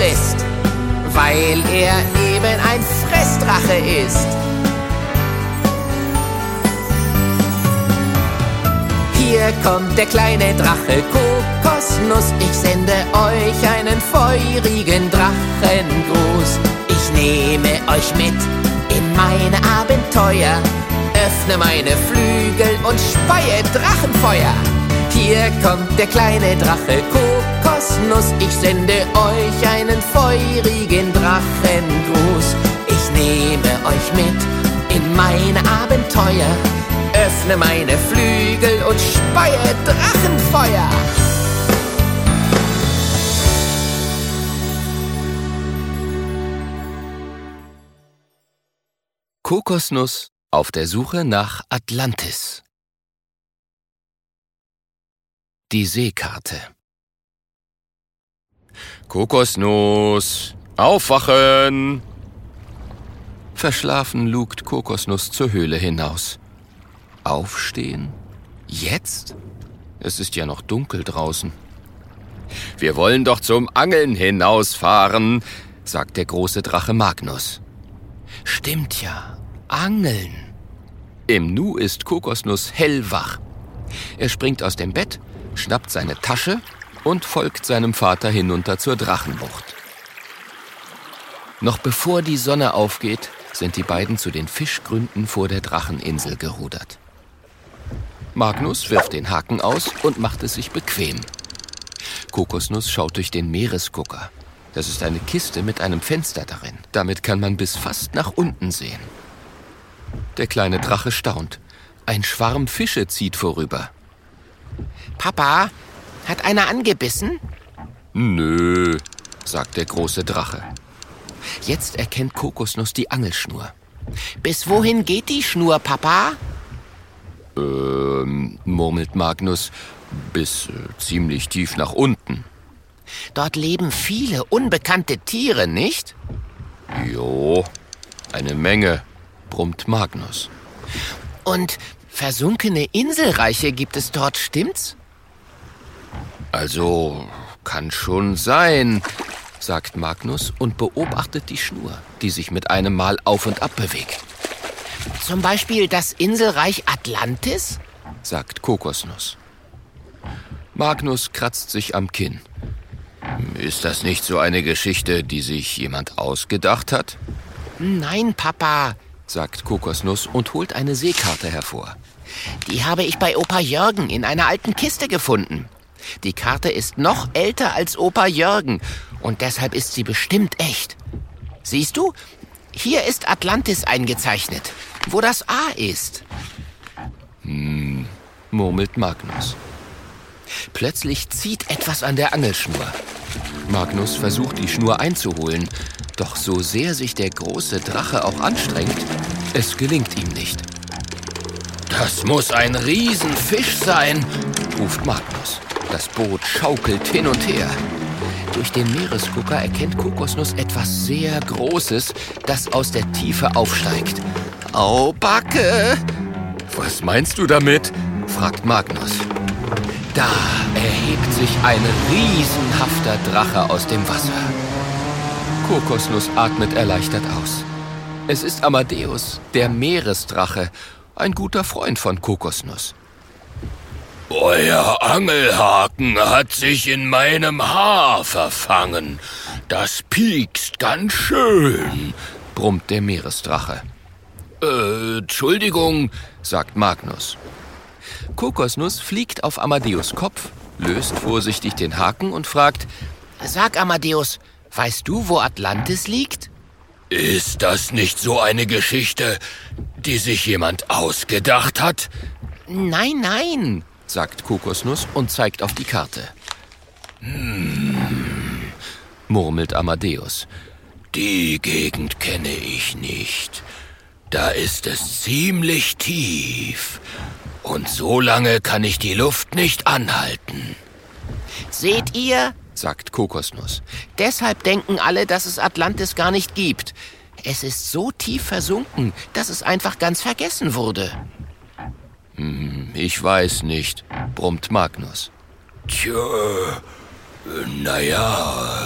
frisst, weil er eben ein Fressdrache ist. Hier kommt der kleine Drache Kokosnuss, ich sende euch einen feurigen Drachengruß. Ich nehme euch mit in meine Abenteuer, öffne meine Flügel und speie Drachenfeuer. Hier kommt der kleine Drache Kokosnuss, ich sende euch einen feurigen Drachengruß. Ich nehme euch mit in meine Abenteuer, öffne meine Flügel und speie Drachenfeuer. Kokosnuss auf der Suche nach Atlantis. Die Seekarte. Kokosnuss, aufwachen! Verschlafen lugt Kokosnuss zur Höhle hinaus. Aufstehen? Jetzt? Es ist ja noch dunkel draußen. Wir wollen doch zum Angeln hinausfahren, sagt der große Drache Magnus. Stimmt ja, Angeln. Im Nu ist Kokosnuss hellwach. Er springt aus dem Bett, schnappt seine Tasche und folgt seinem Vater hinunter zur Drachenbucht. Noch bevor die Sonne aufgeht, sind die beiden zu den Fischgründen vor der Dracheninsel gerudert. Magnus wirft den Haken aus und macht es sich bequem. Kokosnuss schaut durch den Meeresgucker. Das ist eine Kiste mit einem Fenster darin. Damit kann man bis fast nach unten sehen. Der kleine Drache staunt. Ein Schwarm Fische zieht vorüber. Papa, hat einer angebissen? Nö, sagt der große Drache. Jetzt erkennt Kokosnuss die Angelschnur. Bis wohin geht die Schnur, Papa? Murmelt Magnus, bis ziemlich tief nach unten. Dort leben viele unbekannte Tiere, nicht? Jo, eine Menge, brummt Magnus. Und versunkene Inselreiche gibt es dort, stimmt's? Also, kann schon sein, sagt Magnus und beobachtet die Schnur, die sich mit einem Mal auf und ab bewegt. Zum Beispiel das Inselreich Atlantis? Sagt Kokosnuss. Magnus kratzt sich am Kinn. Ist das nicht so eine Geschichte, die sich jemand ausgedacht hat? Nein, Papa, sagt Kokosnuss und holt eine Seekarte hervor. Die habe ich bei Opa Jürgen in einer alten Kiste gefunden. Die Karte ist noch älter als Opa Jürgen und deshalb ist sie bestimmt echt. Siehst du, hier ist Atlantis eingezeichnet, wo das A ist. Murmelt Magnus. Plötzlich zieht etwas an der Angelschnur. Magnus versucht, die Schnur einzuholen, doch so sehr sich der große Drache auch anstrengt, es gelingt ihm nicht. Das muss ein Riesenfisch sein, ruft Magnus. Das Boot schaukelt hin und her. Durch den Meeresgucker erkennt Kokosnuss etwas sehr Großes, das aus der Tiefe aufsteigt. Au, Backe! Was meinst du damit? Fragt Magnus. Da erhebt sich ein riesenhafter Drache aus dem Wasser. Kokosnuss atmet erleichtert aus. Es ist Amadeus, der Meeresdrache, ein guter Freund von Kokosnuss. Euer Angelhaken hat sich in meinem Haar verfangen. Das piekst ganz schön, brummt der Meeresdrache. Entschuldigung, sagt Magnus. Kokosnuss fliegt auf Amadeus Kopf, löst vorsichtig den Haken und fragt: Sag, Amadeus, weißt du, wo Atlantis liegt? Ist das nicht so eine Geschichte, die sich jemand ausgedacht hat? Nein, nein, sagt Kokosnuss und zeigt auf die Karte. Murmelt Amadeus. Die Gegend kenne ich nicht. Da ist es ziemlich tief. Und so lange kann ich die Luft nicht anhalten. Seht ihr, sagt Kokosnuss. Deshalb denken alle, dass es Atlantis gar nicht gibt. Es ist so tief versunken, dass es einfach ganz vergessen wurde. Ich weiß nicht, brummt Magnus. Tja, naja.